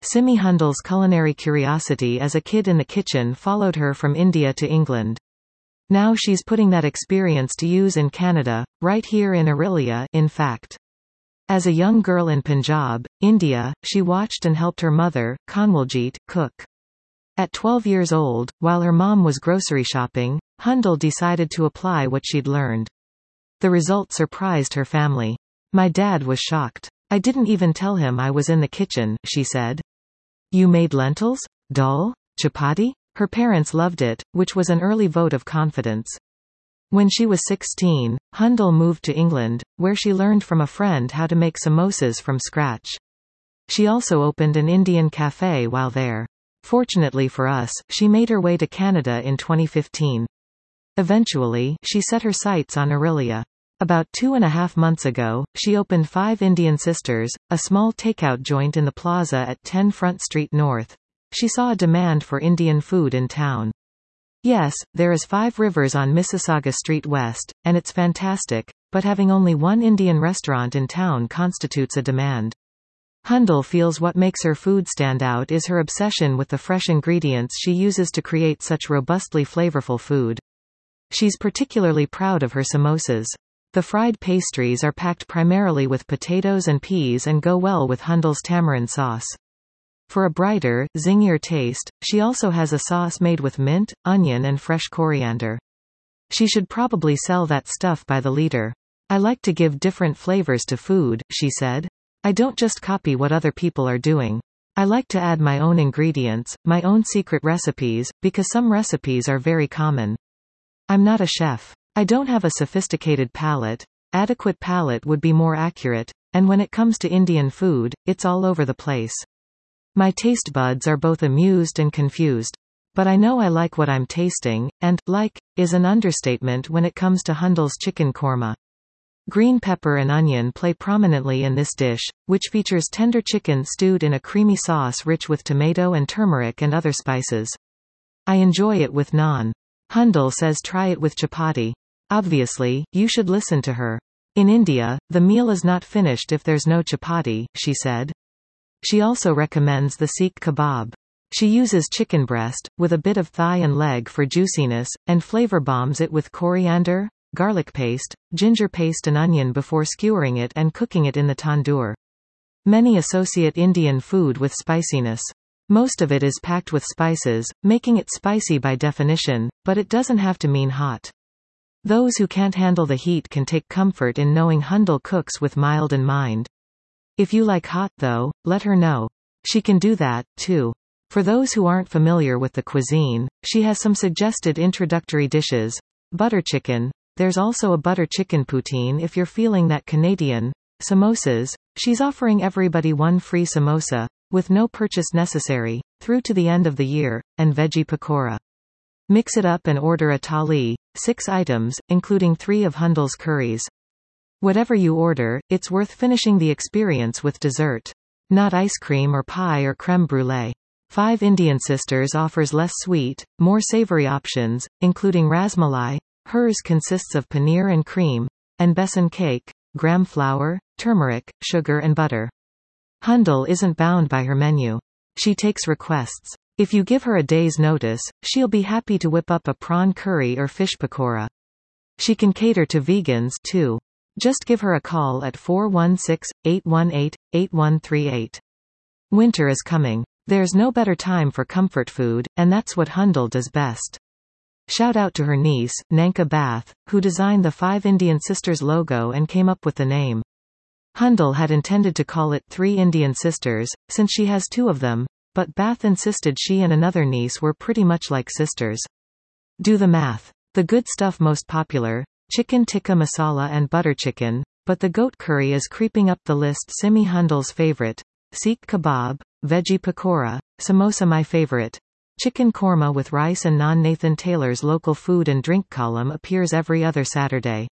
Simi Hundal's culinary curiosity as a kid in the kitchen followed her from India to England. Now she's putting that experience to use in Canada, right here in Aurelia, in fact. As a young girl in Punjab, India, she watched and helped her mother, Kanwaljit, cook. At 12 years old, while her mom was grocery shopping, Hundal decided to apply what she'd learned. The result surprised her family. My dad was shocked. I didn't even tell him I was in the kitchen, she said. You made lentils? Dal? Chapati? Her parents loved it, which was an early vote of confidence. When she was 16, Hundal moved to England, where she learned from a friend how to make samosas from scratch. She also opened an Indian cafe while there. Fortunately for us, she made her way to Canada in 2015. Eventually, she set her sights on Aurelia. About 2.5 months ago, she opened Five Indian Sisters, a small takeout joint in the plaza at 10 Front Street North. She saw a demand for Indian food in town. Yes, there is Five Rivers on Mississauga Street West, and it's fantastic, but having only one Indian restaurant in town constitutes a demand. Hundal feels what makes her food stand out is her obsession with the fresh ingredients she uses to create such robustly flavorful food. She's particularly proud of her samosas. The fried pastries are packed primarily with potatoes and peas and go well with Hundal's tamarind sauce. For a brighter, zingier taste, she also has a sauce made with mint, onion and fresh coriander. She should probably sell that stuff by the liter. I like to give different flavors to food, she said. I don't just copy what other people are doing. I like to add my own ingredients, my own secret recipes, because some recipes are very common. I'm not a chef. I don't have a sophisticated palate. Adequate palate would be more accurate, and when it comes to Indian food, it's all over the place. My taste buds are both amused and confused. But I know I like what I'm tasting, and like is an understatement when it comes to Hundal's chicken korma. Green pepper and onion play prominently in this dish, which features tender chicken stewed in a creamy sauce rich with tomato and turmeric and other spices. I enjoy it with naan. Hundal says try it with chapati. Obviously, you should listen to her. In India, the meal is not finished if there's no chapati, she said. She also recommends the Sikh kebab. She uses chicken breast, with a bit of thigh and leg for juiciness, and flavor bombs it with coriander, garlic paste, ginger paste and onion before skewering it and cooking it in the tandoor. Many associate Indian food with spiciness. Most of it is packed with spices, making it spicy by definition, but it doesn't have to mean hot. Those who can't handle the heat can take comfort in knowing Hundal cooks with mild in mind. If you like hot though, let her know. She can do that, too. For those who aren't familiar with the cuisine, she has some suggested introductory dishes. Butter chicken. There's also a butter chicken poutine if you're feeling that Canadian. Samosas. She's offering everybody one free samosa, with no purchase necessary, through to the end of the year, and veggie pakora. Mix it up and order a thali, 6 items, including 3 of Hundal's curries. Whatever you order, it's worth finishing the experience with dessert. Not ice cream or pie or creme brulee. Five Indian Sisters offers less sweet, more savory options, including rasmalai. Hers consists of paneer and cream, and besan cake, gram flour, turmeric, sugar and butter. Hundal isn't bound by her menu. She takes requests. If you give her a day's notice, she'll be happy to whip up a prawn curry or fish pakora. She can cater to vegans, too. Just give her a call at 416-818-8138. Winter is coming. There's no better time for comfort food, and that's what Hundal does best. Shout out to her niece, Nanka Bath, who designed the Five Indian Sisters logo and came up with the name. Hundal had intended to call it Three Indian Sisters, since she has 2 of them, but Bath insisted she and another niece were pretty much like sisters. Do the math. The good stuff most popular, chicken tikka masala and butter chicken, but the goat curry is creeping up the list. Simi Hundal's favorite. Sikh kebab, veggie pakora, samosa my favorite. Chicken korma with rice and naan. Nathan Taylor's local food and drink column appears every other Saturday.